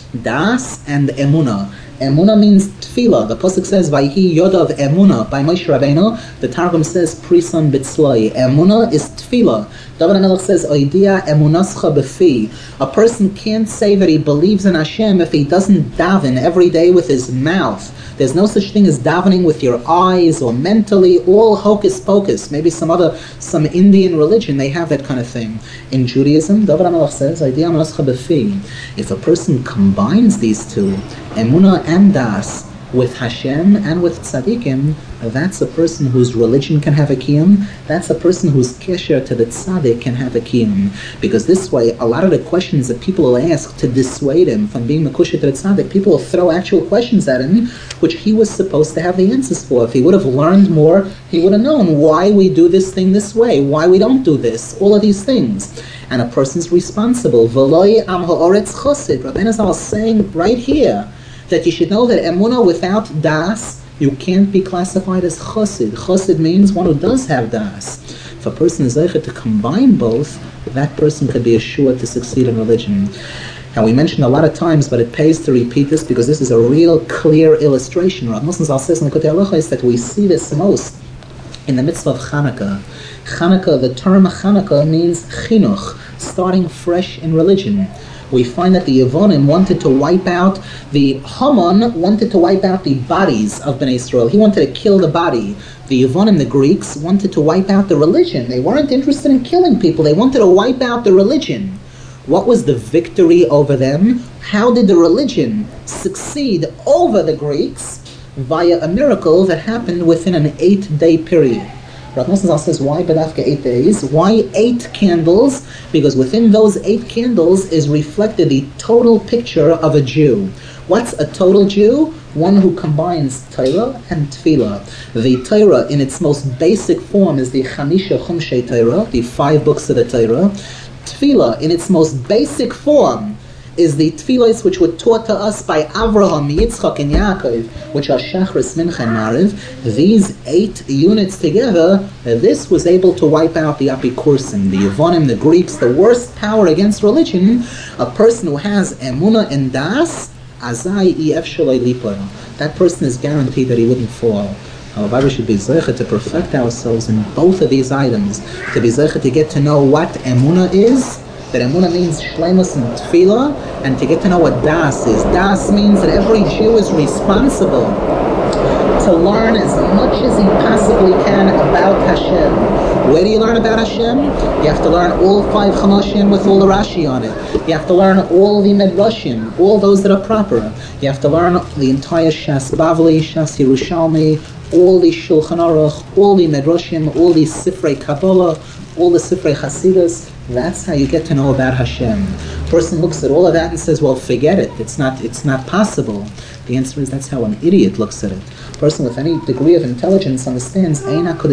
Das and Emunah. Emunah means tefillah. The pasuk says, "Vayhi yodav emunah." By Moshe Rabbeinu, the Targum says, "Prisan bitzloi." Emunah is tefillah. David HaMelech says, "Oidia emunascha befi." A person can't say that he believes in Hashem if he doesn't daven every day with his mouth. There's no such thing as davening with your eyes or mentally, all hocus pocus. Maybe some Indian religion, they have that kind of thing. In Judaism, David HaMelech says, "Oidia emunascha befi." If a person combines these 2, emunah and das, with Hashem and with tzaddikim, that's a person whose religion can have a kiyum. That's a person whose kesher to the tzaddik can have a kiyum. Because this way, a lot of the questions that people will ask to dissuade him from being mekusher to the tzaddik, people will throw actual questions at him, which he was supposed to have the answers for. If he would have learned more, he would have known why we do this thing this way, why we don't do this, all of these things. And a person's responsible. V'loi am ha'oretz chosid. Rabbeinu Zal is saying right here, that you should know that emunah without das, you can't be classified as chosid. Chosid means one who does have das. If a person is zeicher to combine both, that person could be assured to succeed in religion. And we mentioned a lot of times, but it pays to repeat this because this is a real clear illustration. Rav Nosson Zal says in the Likutei Halacha is that we see this most in the mitzvah of Chanukah. Chanukah, the term Chanukah means chinuch, starting fresh in religion. We find that the Yevonim wanted to wipe out, Haman wanted to wipe out the bodies of Bnei Israel. He wanted to kill the body. The Yevonim, the Greeks, wanted to wipe out the religion. They weren't interested in killing people. They wanted to wipe out the religion. What was the victory over them? How did the religion succeed over the Greeks? Via a miracle that happened within an 8-day period. Rav Nosson Zal says, why Badafka 8 days? Why 8 candles? Because within those 8 candles is reflected the total picture of a Jew. What's a total Jew? One who combines Torah and Tefillah. The Torah in its most basic form is the Chamisha Chumshei Torah, the 5 books of the Torah. Tefillah in its most basic form is the tefillos which were taught to us by Avraham, Yitzchak, and Yaakov, which are Shachris, Mincha, and Mariv. These 8 units together, this was able to wipe out the Apikursim, the Yevonim, the Greeks, the worst power against religion. A person who has Emunah and Das, Azai Ef Shalei Lipa. That person is guaranteed that he wouldn't fall. However, we should be zeicher to perfect ourselves in both of these items, to be zeicher to get to know what Emunah is, that Emunah means Shleimus and Tefillah, and to get to know what Das is. Das means that every Jew is responsible to learn as much as he possibly can about Hashem. Where do you learn about Hashem? You have to learn all 5 Chamashim with all the Rashi on it. You have to learn all the Midrashim, all those that are proper. You have to learn the entire Shas Bavli, Shas Yerushalmi, all the Shulchan Aruch, all the Midrashim, all the Sifrei Kabbalah, all the Sifrei Hasidus. That's how you get to know about Hashem. Person looks at all of that and says, well, forget it. It's not possible. The answer is that's how an idiot looks at it. Person with any degree of intelligence understands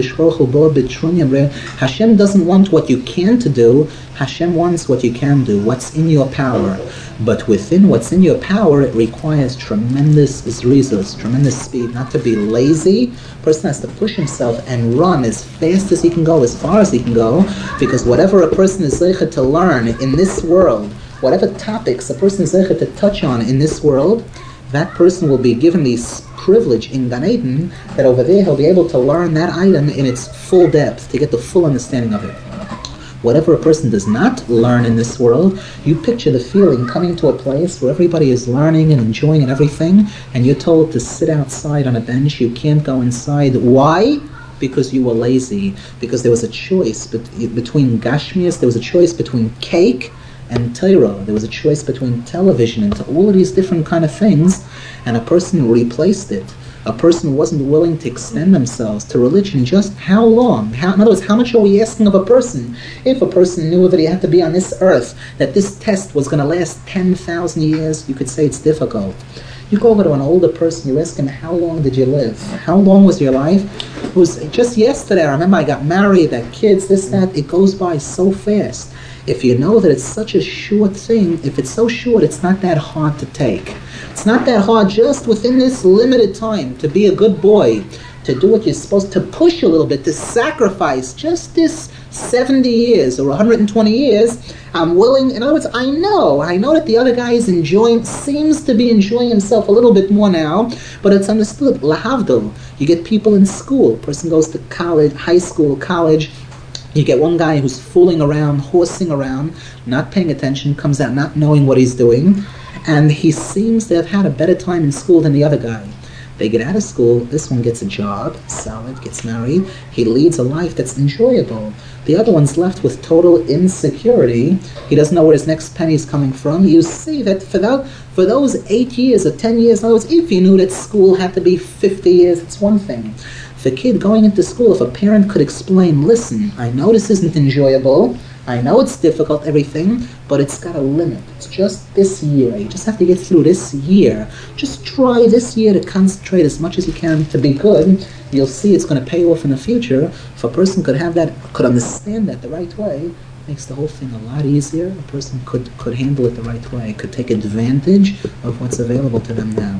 Hashem doesn't want what you can't do. Hashem wants what you can do, what's in your power. But within what's in your power, it requires tremendous zrizos, tremendous speed, not to be lazy. Person has to push himself and run as fast as he can go, as far as he can go, because whatever a person is zeichet to learn in this world, whatever topics a person is zeichet to touch on in this world, that person will be given this privilege in Gan Eden that over there he'll be able to learn that item in its full depth, to get the full understanding of it. Whatever a person does not learn in this world, you picture the feeling coming to a place where everybody is learning and enjoying and everything, and you're told to sit outside on a bench, you can't go inside. Why? Because you were lazy. Because there was a choice between Gashmias, there was a choice between cake and Torah. There was a choice between television and all of these different kind of things, and a person replaced it. A person wasn't willing to extend themselves to religion. Just how long? In other words, how much are we asking of a person? If a person knew that he had to be on this earth, that this test was going to last 10,000 years, you could say it's difficult. You go over to an older person, you ask him, how long did you live? How long was your life? It was just yesterday. I remember I got married, I had kids, this, that. It goes by so fast. If you know that it's such a short thing, if it's so short, it's not that hard to take. It's not that hard just within this limited time to be a good boy, to do what you're supposed to, push a little bit, to sacrifice just this 70 years or 120 years. I'm willing, in other words, I know that the other guy is seems to be enjoying himself a little bit more now, but it's understood. Lahavdil, you get people in school, person goes to college, high school, college. You get one guy who's fooling around, horsing around, not paying attention, comes out not knowing what he's doing, and he seems to have had a better time in school than the other guy. They get out of school, this one gets a job, solid, gets married, he leads a life that's enjoyable. The other one's left with total insecurity. He doesn't know where his next penny is coming from. You see that for those 8 years or 10 years, in other words, if you knew that school had to be 50 years, it's one thing. The kid going into school, if a parent could explain, listen, I know this isn't enjoyable, I know it's difficult, everything, but it's got a limit. It's just this year. You just have to get through this year. Just try this year to concentrate as much as you can to be good. You'll see it's going to pay off in the future. If a person could have that, could understand that the right way, it makes the whole thing a lot easier. A person could handle it the right way, could take advantage of what's available to them now.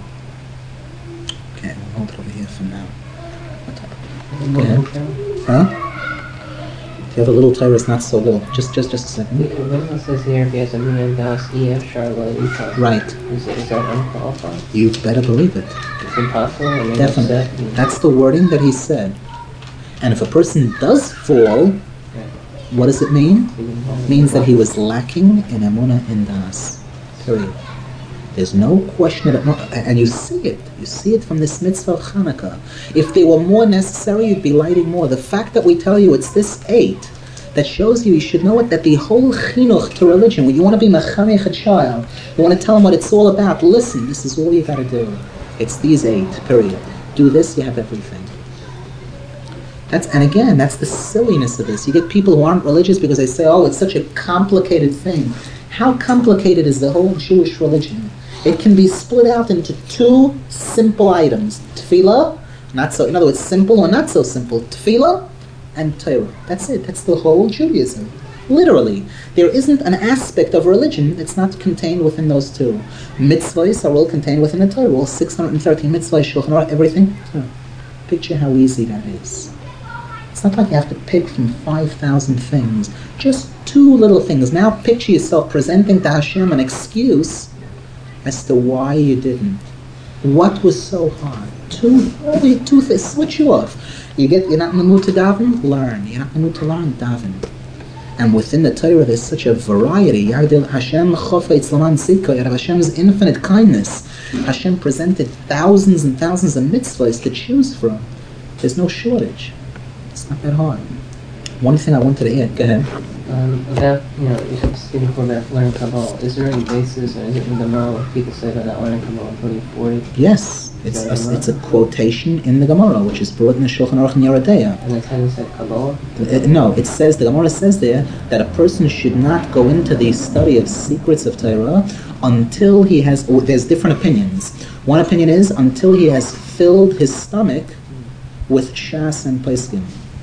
Okay, we'll hold it over here for now. Huh? If you have a little Torah, it's not so little. Just a second. It says here if he has a Min Das EF Charlotte. Right. Is that unqualified? You better believe it. It's impossible. Definitely. That's the wording that he said. And if a person does fall, what does it mean? It means that he was lacking in Emunah and Das. Period. There's no question about it, and you see it. You see it from this mitzvah of Hanukkah. If they were more necessary, you'd be lighting more. The fact that we tell you it's this 8 that shows you should know it, that the whole chinuch to religion, when you want to be mechanech a child, you want to tell them what it's all about, listen, this is all you got to do. It's these 8, period. Do this, you have everything. And again, that's the silliness of this. You get people who aren't religious because they say, oh, it's such a complicated thing. How complicated is the whole Jewish religion? It can be split out into 2 simple items. Tefillah, not so, in other words, simple or not so simple. Tefillah and Torah. That's it. That's the whole Judaism. Literally. There isn't an aspect of religion that's not contained within those 2. Mitzvahs are all contained within the Torah. All 613 mitzvahs, Shulchan Aruch, everything. Picture how easy that is. It's not like you have to pick from 5,000 things. Just 2 little things. Now picture yourself presenting to Hashem an excuse as to why you didn't. What was so hard? 2 things. Switch you off. You're not in the mood to daven? Learn. You're not in the mood to learn? Daven. And within the Torah, there's such a variety. Hashem chofetz laman tzidka, out of Hashem's infinite kindness, Hashem presented thousands and thousands of mitzvahs to choose from. There's no shortage. It's not that hard. One thing I wanted to add, go ahead. About, you said speaking before about learning Kabbalah. Is there any basis, or is it in the Gemara where people say about not learning Kabbalah until you're 40? Yes, it's a quotation in the Gemara, which is brought in the Shulchan Aruch Ner Deah. And that's how you said Kabbalah? No, it says, the Gemara says there, that a person should not go into the study of secrets of Torah until he has, there's different opinions. One opinion is until he has filled his stomach with Shas and Pesachim.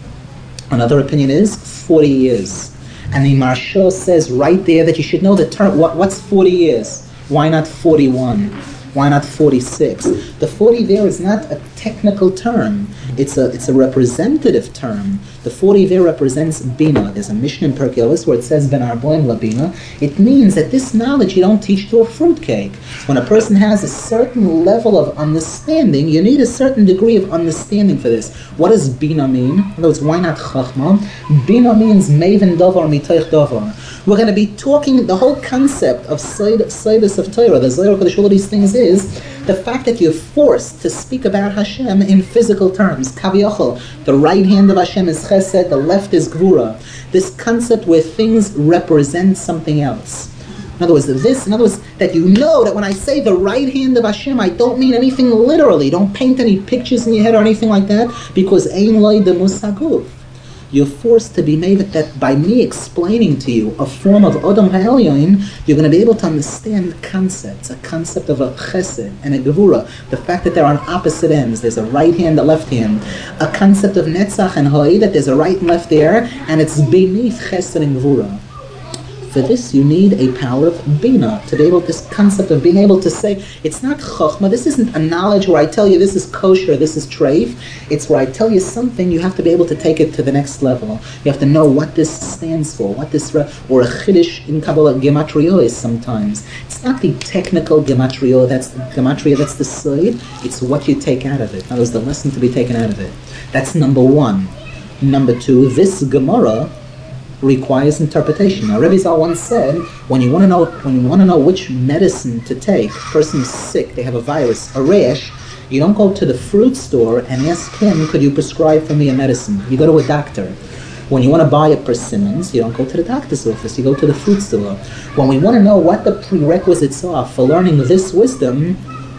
Another opinion is 40 years. And the Maharsha says right there that you should know the term. What's 40 years? Why not 41? Why not 46? The 40 there is not a technical term. It's a representative term. The 40 there represents Bina. There's a Mishnah in Pirkei Avos where it says Ben Arboim Labina. It means that this knowledge you don't teach to a fruitcake. When a person has a certain level of understanding, you need a certain degree of understanding for this. What does Bina mean? In other words, why not Chachma? Bina means Maven Davar Mitoich Davar. We're going to be talking, the whole concept of Seidus of Torah, the Zohar Kodesh, all of these things is the fact that you're forced to speak about Hashem in physical terms. Kaviyachol, the right hand of Hashem is Chesed, the left is Gvura. This concept where things represent something else. In other words, that you know that when I say the right hand of Hashem, I don't mean anything literally. Don't paint any pictures in your head or anything like that, because Ein Loi de Musaguf. You're forced to be made that by me explaining to you a form of Odom HaElyon, you're going to be able to understand concepts, a concept of a chesed and a gevura, the fact that they're on opposite ends, there's a right hand, a left hand, a concept of netzach and hoi, that there's a right and left there, and it's beneath chesed and gevura. For this, you need a power of Bina, to be able, this concept of being able to say, it's not Chokhmah, this isn't a knowledge where I tell you this is kosher, this is treif. It's where I tell you something, you have to be able to take it to the next level. You have to know what this stands for, what this, or a Chiddush in Kabbalah, Gematria is sometimes. It's not the technical Gematria, that's the side, it's what you take out of it. That was the lesson to be taken out of it. That's number one. Number two, this Gemara requires interpretation. Now, Rebbe Zal once said, when you want to know which medicine to take, a person is sick, they have a virus, a rash, you don't go to the fruit store and ask him, could you prescribe for me a medicine? You go to a doctor. When you want to buy a persimmons, you don't go to the doctor's office, you go to the fruit store. When we want to know what the prerequisites are for learning this wisdom,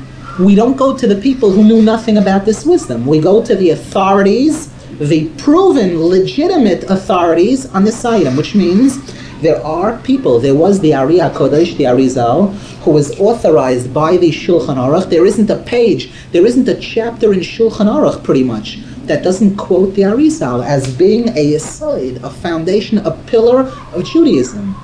we don't go to the people who knew nothing about this wisdom. We go to the authorities, the proven, legitimate authorities on this item, which means there are people. There was the Ari HaKodesh, the Arizal, who was authorized by the Shulchan Aruch. There isn't a page, there isn't a chapter in Shulchan Aruch, pretty much, that doesn't quote the Arizal as being a yesod, a foundation, a pillar of Judaism.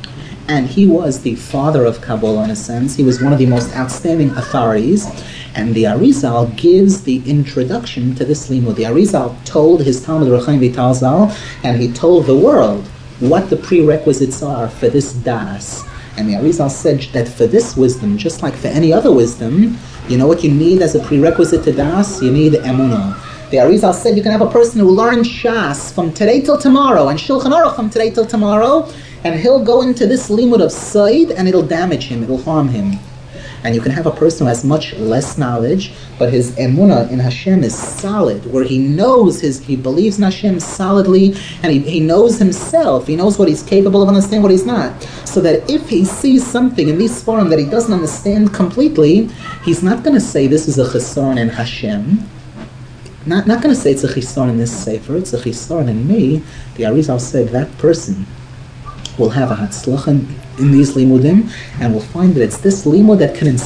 And he was the father of Kabbalah in a sense. He was one of the most outstanding authorities. And the Arizal gives the introduction to this limud. The Arizal told his Talmud Rechaim Vital Zal, and he told the world what the prerequisites are for this das. And the Arizal said that for this wisdom, just like for any other wisdom, you know what you need as a prerequisite to das? You need emunah. The Arizal said you can have a person who learns Shas from today till tomorrow, and Shulchan Aruch from today till tomorrow, and he'll go into this limud of Said, and it'll damage him, it'll harm him. And you can have a person who has much less knowledge, but his emunah in Hashem is solid, where he knows he believes in Hashem solidly, and he knows himself, he knows what he's capable of understanding, what he's not. So that if he sees something in this forum that he doesn't understand completely, he's not going to say this is a chesaron in Hashem. Not going to say it's a chesaron in this sefer, it's a chesaron in me. The Arizal said that person will have a hatzlacha in these limudim, and we'll find that it's this limud that can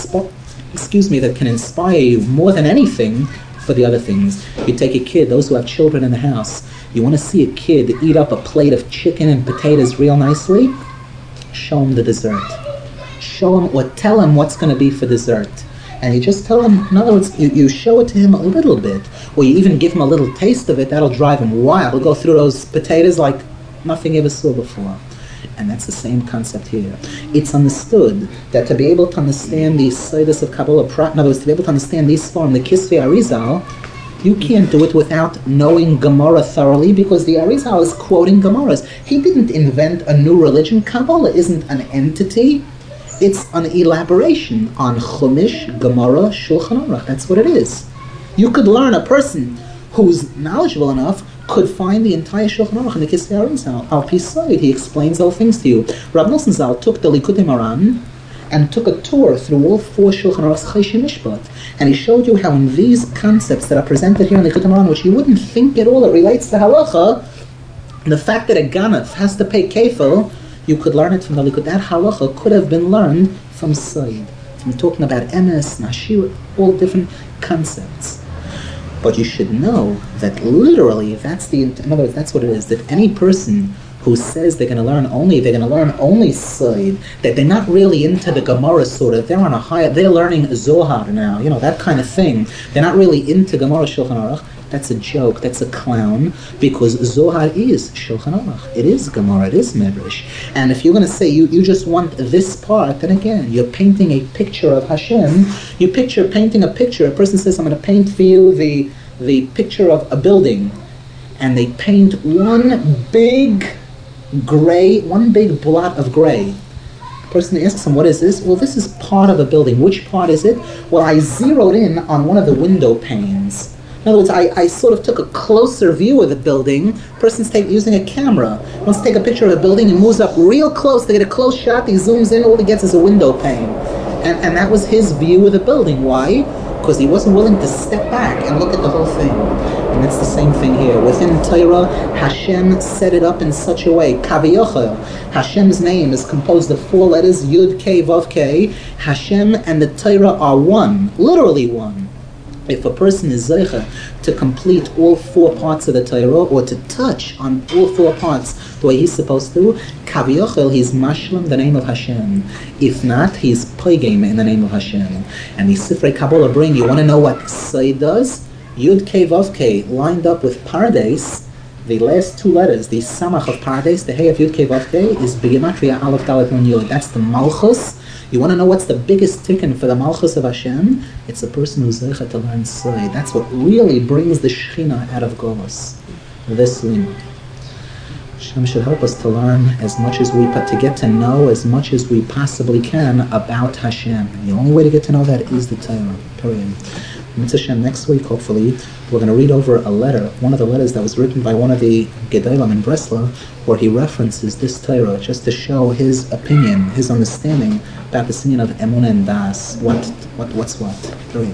inspire you more than anything for the other things. You take a kid, those who have children in the house, you want to see a kid eat up a plate of chicken and potatoes real nicely, show him the dessert. Show him or tell him what's going to be for dessert. And you just tell him, in other words, you show it to him a little bit, or you even give him a little taste of it, that'll drive him wild. He'll go through those potatoes like nothing he ever saw before. And that's the same concept here. It's understood that to be able to understand the Seidus of Kabbalah, in other words, to be able to understand these form, the Kisvei Arizal, You can't do it without knowing Gemara thoroughly, because the Arizal is quoting Gemaras. He didn't invent a new religion. Kabbalah isn't an entity. It's an elaboration on Chumash, Gemara, Shulchan Aruch. That's what it is. You could learn, a person who's knowledgeable enough could find the entire Shulchan Aruch in the Kisvei Arizal. Al Pi Side, he explains all things to you. Rav Nosson Zal took the Likutei Moharan and took a tour through all 4 Shulchan Aruch's Chayshei Mishpat. And he showed you how in these concepts that are presented here in the Likutei Moharan, which you wouldn't think at all it relates to halacha, the fact that a ganef has to pay kefil, you could learn it from the Likud. That halacha could have been learned from Said, from talking about emes, nashir, all different concepts. But you should know that literally, in other words, that's what it is, that any person who says they're going to learn only Said, that they're not really into the Gemara sort of, they're on a higher, they're learning Zohar now, that kind of thing. They're not really into Gemara Shulchan Aruch. That's a joke, that's a clown, because Zohar is Shulchan Aruch. It is Gemara, it is Medrash. And if you're going to say you just want this part, then again, you're painting a picture of Hashem. Painting a picture, a person says, I'm going to paint for you the picture of a building. And they paint one big blot of gray. The person asks him, what is this? Well, this is part of a building. Which part is it? Well, I zeroed in on one of the window panes. In other words, I sort of took a closer view of the building. Person's using a camera. Wants to take a picture of the building, he moves up real close to get a close shot, he zooms in, all he gets is a window pane. And that was his view of the building. Why? Because he wasn't willing to step back and look at the whole thing. And it's the same thing here. Within Torah, Hashem set it up in such a way. Kaviyochel, Hashem's name is composed of 4 letters, Yud, K, Vav, K. Hashem and the Torah are one, literally one. If a person is zeicha to complete all 4 parts of the Torah, or to touch on all 4 parts the way he's supposed to, Kaviyochel, he's mashlam the name of Hashem. If not, he's poigem in the name of Hashem. And the Sifrei Kabbalah bring, you want to know what Said does? Yud K Vav K, lined up with Pardes, the last 2 letters, the Samach of Pardes, the Hey of Yud K Vav K, is B'gematria Aleph Dalet Nun Yud. That's the Malchus. You want to know what's the biggest tikkun for the Malchus of Hashem? It's a person who's zeicha to learn Said. That's what really brings the Shechina out of Golus. This limud. Hashem should help us to learn as much as to get to know as much as we possibly can about Hashem. And the only way to get to know that is the Torah. Period. Mitzvah Hashem, next week, hopefully, we're going to read over a letter, one of the letters that was written by one of the Gedolim in Breslov, where he references this Torah just to show his opinion, his understanding about the singing of Emunah and Das. What's what? Period.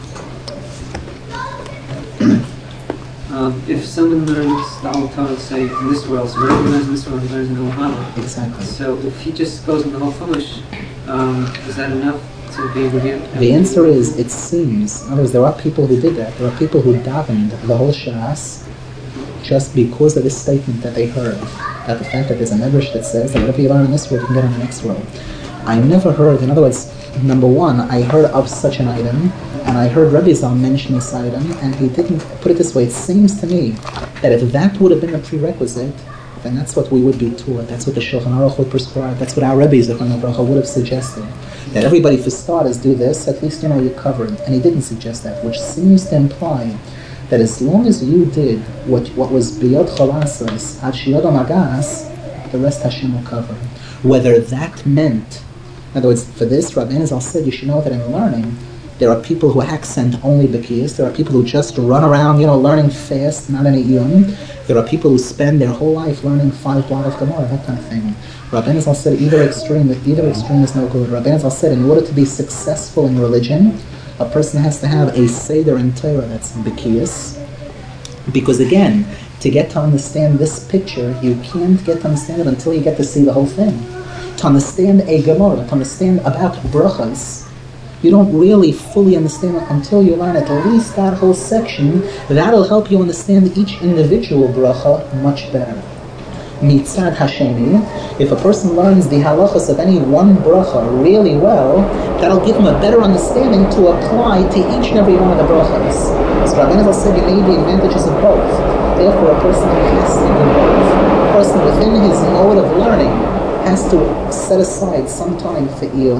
If someone learns the Al Torah, say, in this world, so whatever he learns in this world, he learns in the Muhammad. Exactly. So if he just goes in the whole Chumash, is that enough to be reviewed? The answer is, it seems. In other words, there are people who did that. There are people who davened the whole Shas just because of this statement that they heard, about the fact that there's a medrash that says that whatever you learn in this world, you can get in the next world. I never heard, in other words, number one, I heard of such an item, and I heard Rebbe Zal mention this item, and he didn't put it this way. It seems to me that if that would have been a prerequisite, then that's what we would be taught. That's what the Shulchan Aruch would prescribe. That's what our Rebbe's would have suggested. That everybody, for starters, do this, at least you're covered. And he didn't suggest that, which seems to imply that as long as you did what was biyot cholasas, ad shiyot magas, the rest Hashem will cover. Whether that meant, in other words, for this, Rabbi Nizal said, you should know that in learning, there are people who accent only Bekiyas. There are people who just run around, learning fast, not any iyun. There are people who spend their whole life learning 5 blot of Gemara, that kind of thing. Rabbi Nizal said either extreme is no good. Rabbi Nizal said in order to be successful in religion, a person has to have a Seder in Torah that's Bekiyas. Because again, to get to understand this picture, you can't get to understand it until you get to see the whole thing. To understand a Gemara, to understand about brachas, you don't really fully understand it until you learn at least that whole section. That'll help you understand each individual bracha much better. Mitzad Hashemi, if a person learns the halachas of any one bracha really well, that'll give him a better understanding to apply to each and every one of the brachas. So Rabbi Nizal said you need the advantages of both. Therefore, a person has to do both. A person within his mode of learning has to set aside some time for iyun,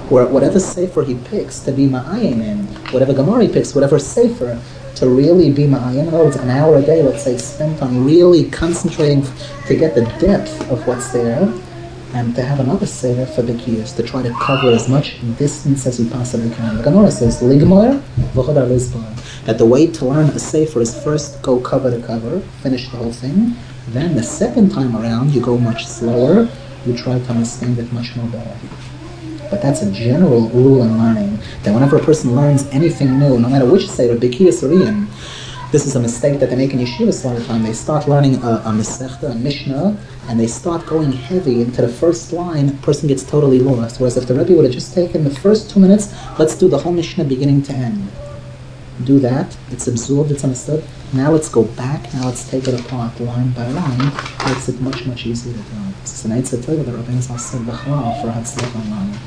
Or whatever sefer he picks to be ma'ayin in, whatever Gemara he picks, whatever sefer to really be ma'ayin. In other words, an hour a day, let's say, spent on really concentrating to get the depth of what's there, and to have another sefer for Bikiyas, to try to cover as much distance as you possibly can. The Gemara says, Ligmor v'chodar lizbar, that the way to learn a sefer is first go cover to cover, finish the whole thing. Then the second time around, you go much slower, you try to understand it much more better. But that's a general rule in learning, that whenever a person learns anything new, no matter which sefer, Bikiyas or Iyun, this is a mistake that they make in yeshivas a lot of time. They start learning a Masechta, a Mishnah, and they start going heavy into the first line, a person gets totally lost. Whereas if the Rebbe would have just taken the first 2 minutes, let's do the whole Mishnah beginning to end. Do that, it's absorbed, it's understood. Now let's go back, now let's take it apart line by line. Makes it much, much easier to do. This is an Eitzah Torah that Rabbeinu Zal said b'chalal for Hatzlach online.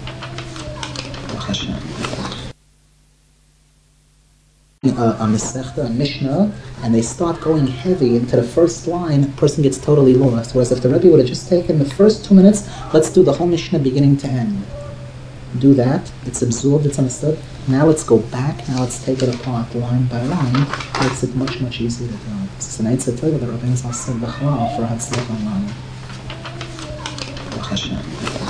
A Masechta, a Mishnah, and they start going heavy into the first line, a person gets totally lost. Whereas if the Rebbe would have just taken the first 2 minutes, let's do the whole Mishnah beginning to end. Do that, it's absorbed, it's understood. Now let's go back, now let's take it apart line by line. Makes it much, much easier to do. This is an Eitzah Torah that Rabbeinu Zal said b'chalal for Hatzlach online.